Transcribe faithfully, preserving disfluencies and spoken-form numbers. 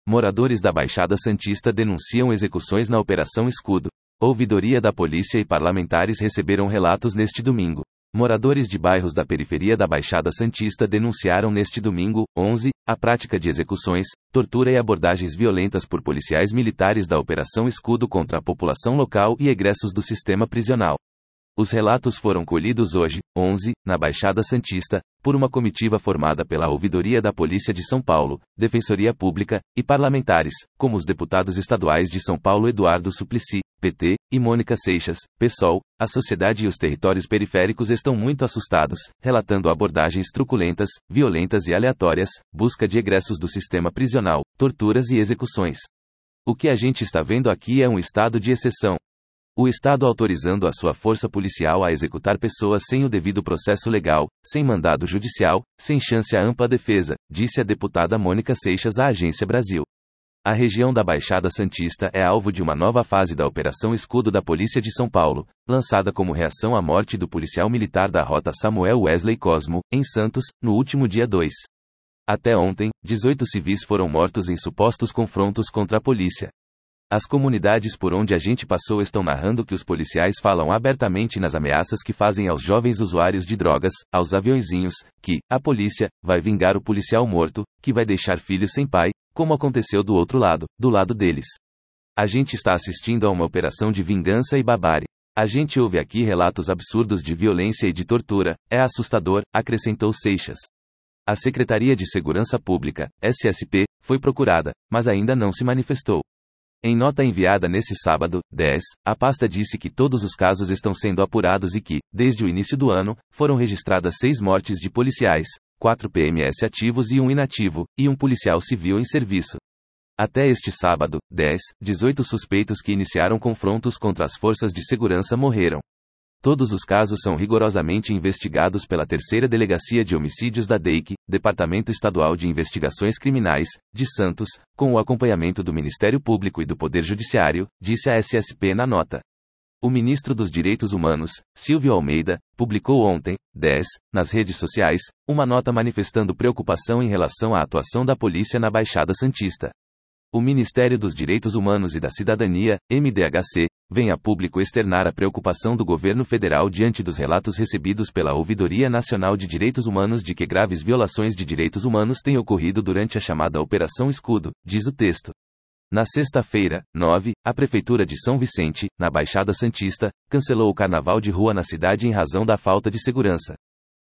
Moradores da Baixada Santista denunciam execuções na Operação Escudo. Ouvidoria da Polícia e parlamentares receberam relatos neste domingo. Moradores de bairros da periferia da Baixada Santista denunciaram neste domingo, onze, a prática de execuções, tortura e abordagens violentas por policiais militares da Operação Escudo contra a população local e egressos do sistema prisional. Os relatos foram colhidos hoje, onze, na Baixada Santista, por uma comitiva formada pela Ouvidoria da Polícia de São Paulo, Defensoria Pública, e parlamentares, como os deputados estaduais de São Paulo Eduardo Suplicy, P T, e Mônica Seixas, PSOL. A sociedade e os territórios periféricos estão muito assustados, relatando abordagens truculentas, violentas e aleatórias, busca de egressos do sistema prisional, torturas e execuções. O que a gente está vendo aqui é um estado de exceção. O Estado autorizando a sua força policial a executar pessoas sem o devido processo legal, sem mandado judicial, sem chance à ampla defesa, disse a deputada Mônica Seixas à Agência Brasil. A região da Baixada Santista é alvo de uma nova fase da Operação Escudo da Polícia de São Paulo, lançada como reação à morte do policial militar da Rota Samuel Wesley Cosmo, em Santos, no último dia dois. Até ontem, dezoito civis foram mortos em supostos confrontos contra a polícia. As comunidades por onde a gente passou estão narrando que os policiais falam abertamente nas ameaças que fazem aos jovens usuários de drogas, aos aviõezinhos, que a polícia vai vingar o policial morto, que vai deixar filhos sem pai, como aconteceu do outro lado, do lado deles. A gente está assistindo a uma operação de vingança e barbárie. A gente ouve aqui relatos absurdos de violência e de tortura, é assustador, acrescentou Seixas. A Secretaria de Segurança Pública, S S P, foi procurada, mas ainda não se manifestou. Em nota enviada nesse sábado, dez, a pasta disse que todos os casos estão sendo apurados e que, desde o início do ano, foram registradas seis mortes de policiais, quatro P M S ativos e um inativo, e um policial civil em serviço. Até este sábado, dez, dezoito suspeitos que iniciaram confrontos contra as forças de segurança morreram. Todos os casos são rigorosamente investigados pela Terceira Delegacia de Homicídios da D E I C, Departamento Estadual de Investigações Criminais, de Santos, com o acompanhamento do Ministério Público e do Poder Judiciário, disse a S S P na nota. O ministro dos Direitos Humanos, Silvio Almeida, publicou ontem, dez, nas redes sociais, uma nota manifestando preocupação em relação à atuação da polícia na Baixada Santista. O Ministério dos Direitos Humanos e da Cidadania, M D H C, vem a público externar a preocupação do governo federal diante dos relatos recebidos pela Ouvidoria Nacional de Direitos Humanos de que graves violações de direitos humanos têm ocorrido durante a chamada Operação Escudo, diz o texto. Na sexta-feira, nove, a Prefeitura de São Vicente, na Baixada Santista, cancelou o carnaval de rua na cidade em razão da falta de segurança.